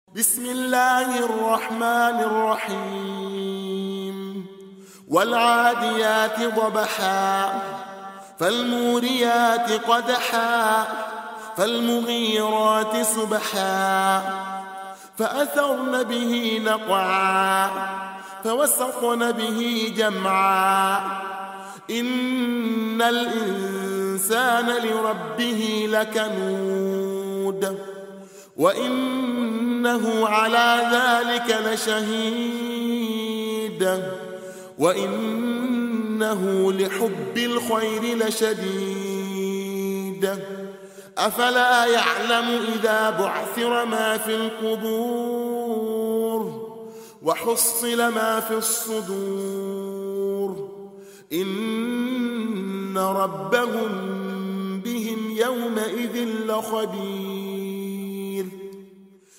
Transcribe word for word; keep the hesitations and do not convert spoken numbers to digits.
بسم الله الرحمن الرحيم والعاديات ضبحا فالموريات قدحا فالمغيرات صبحا فأثرن به نقعا فوسطن به جمعا إن الإنسان لربه لكنود وإنه على ذلك لشهيد وإنه لحب الخير لشديد أفلا يعلم إذا بعثر ما في القبور وحصل ما في الصدور إن ربهم بهم يومئذ لخبير.